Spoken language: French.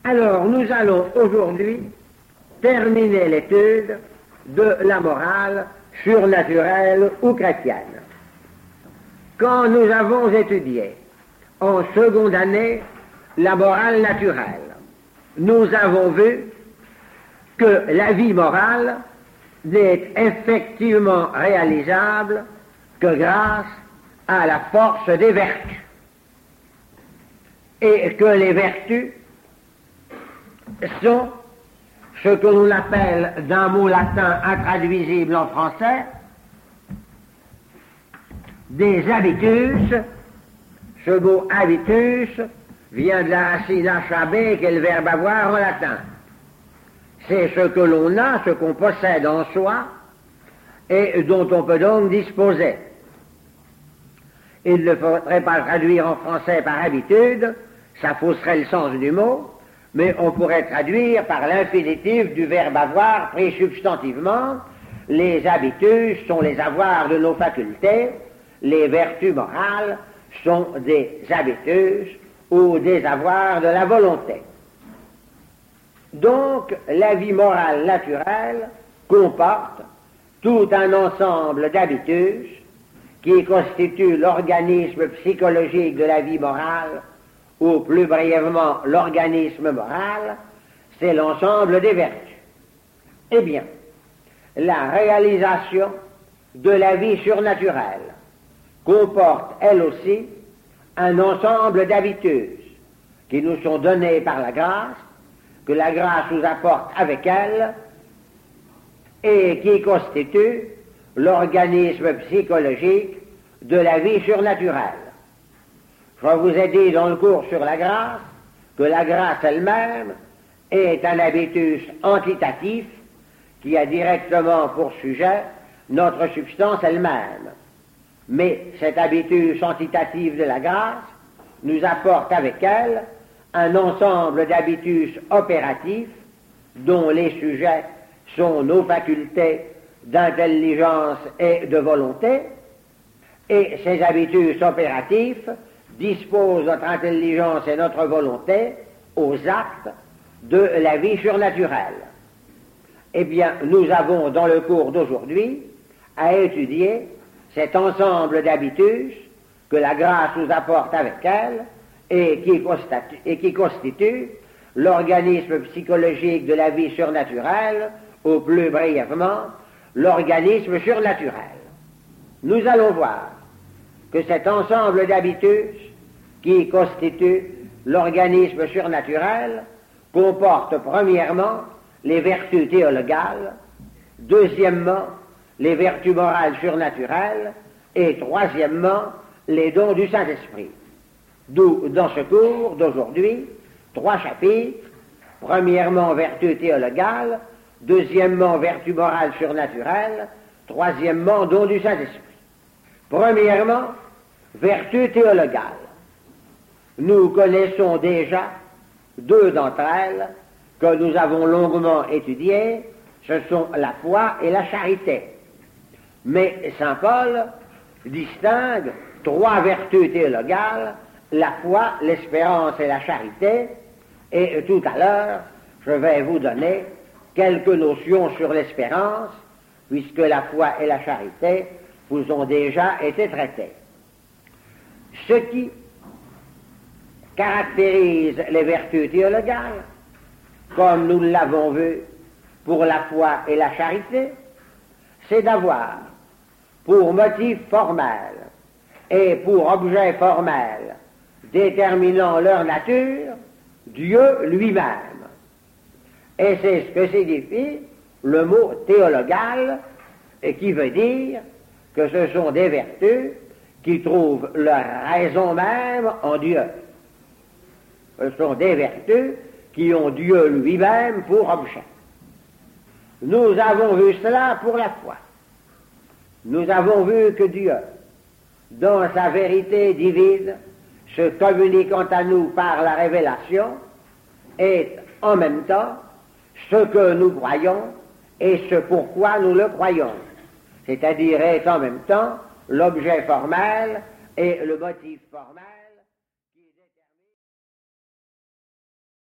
Alors, nous allons aujourd'hui terminer l'étude de la morale surnaturelle ou chrétienne. Quand nous avons étudié en seconde année la morale naturelle, nous avons vu que la vie morale n'est effectivement réalisable que grâce à la force des vertus, et que les vertus sont ce que l'on appelle d'un mot latin intraduisible en français des habitus. Ce mot habitus vient de la racine hab, qui est le verbe avoir en latin. C'est ce que l'on a, ce qu'on possède en soi et dont on peut donc disposer. Il ne faudrait pas le traduire en français par habitude, ça fausserait le sens du mot, mais on pourrait traduire par l'infinitif du verbe avoir pris substantivement. Les habitus sont les avoirs de nos facultés, les vertus morales sont des habitus ou des avoirs de la volonté. Donc, la vie morale naturelle comporte tout un ensemble d'habitus qui constituent l'organisme psychologique de la vie morale, ou plus brièvement l'organisme moral, c'est l'ensemble des vertus. Eh bien, la réalisation de la vie surnaturelle comporte elle aussi un ensemble d'habitus qui nous sont donnés par la grâce, que la grâce nous apporte avec elle, et qui constituent l'organisme psychologique de la vie surnaturelle. Je vous ai dit dans le cours sur la grâce que la grâce elle-même est un habitus antitatif qui a directement pour sujet notre substance elle-même. Mais cet habitus antitatif de la grâce nous apporte avec elle un ensemble d'habitus opératifs dont les sujets sont nos facultés d'intelligence et de volonté, et ces habitus opératifs disposent notre intelligence et notre volonté aux actes de la vie surnaturelle. Eh bien, nous avons dans le cours d'aujourd'hui à étudier cet ensemble d'habitus que la grâce nous apporte avec elle et qui constitue l'organisme psychologique de la vie surnaturelle, ou plus brièvement, l'organisme surnaturel. Nous allons voir que cet ensemble d'habitus qui constitue l'organisme surnaturel comporte premièrement les vertus théologales, deuxièmement les vertus morales surnaturelles et troisièmement les dons du Saint-Esprit. D'où, dans ce cours d'aujourd'hui, 3 chapitres. Premièrement, vertus théologales, deuxièmement, vertus morales surnaturelles, troisièmement, dons du Saint-Esprit. Premièrement, vertus théologales. Nous connaissons déjà 2 d'entre elles que nous avons longuement étudiées, ce sont la foi et la charité. Mais saint Paul distingue 3 vertus théologales, la foi, l'espérance et la charité, et tout à l'heure, je vais vous donner quelques notions sur l'espérance, puisque la foi et la charité vous ont déjà été traitées. Ce qui caractérise les vertus théologales, comme nous l'avons vu pour la foi et la charité, c'est d'avoir pour motif formel et pour objet formel déterminant leur nature Dieu lui-même. Et c'est ce que signifie le mot théologal, et qui veut dire que ce sont des vertus qui trouvent leur raison même en Dieu. Ce sont des vertus qui ont Dieu lui-même pour objet. Nous avons vu cela pour la foi. Nous avons vu que Dieu, dans sa vérité divine, se communiquant à nous par la révélation, est en même temps ce que nous croyons et ce pourquoi nous le croyons, c'est-à-dire est en même temps l'objet formel et le motif formel